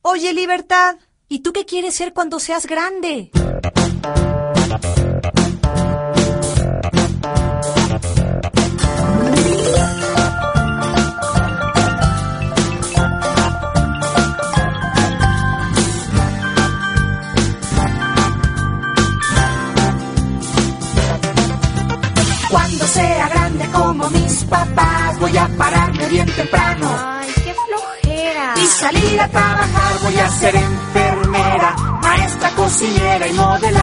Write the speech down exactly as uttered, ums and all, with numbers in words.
Oye, Libertad, ¿y tú qué quieres ser cuando seas grande? Cuando sea grande como mis papás, voy a pararme bien temprano. Ay, qué flojera. Y salir a trabajar, voy a ser enfermera, maestra, cocinera y modelar.